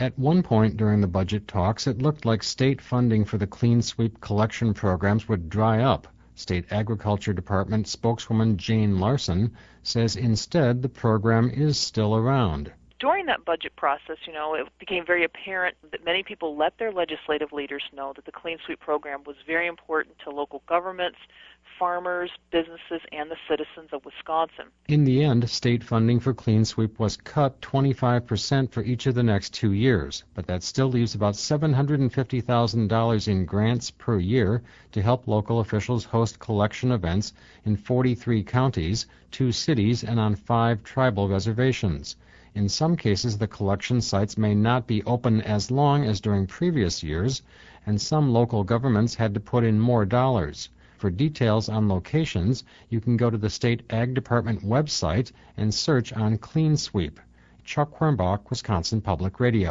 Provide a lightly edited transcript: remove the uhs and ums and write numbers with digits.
At one point during the budget talks, it looked like state funding for the Clean Sweep collection programs would dry up. State Agriculture Department spokeswoman Jane Larson says instead the program is still around. During that budget process, it became very apparent that many people let their legislative leaders know that the Clean Sweep program was very important to local governments, farmers, businesses, and the citizens of Wisconsin. In the end, state funding for Clean Sweep was cut 25% for each of the next 2 years, but that still leaves about $750,000 in grants per year to help local officials host collection events in 43 counties, 2 cities, and on 5 tribal reservations. In some cases, the collection sites may not be open as long as during previous years, and some local governments had to put in more dollars. For details on locations, you can go to the State Ag Department website and search on Clean Sweep. Chuck Quirmbach, Wisconsin Public Radio.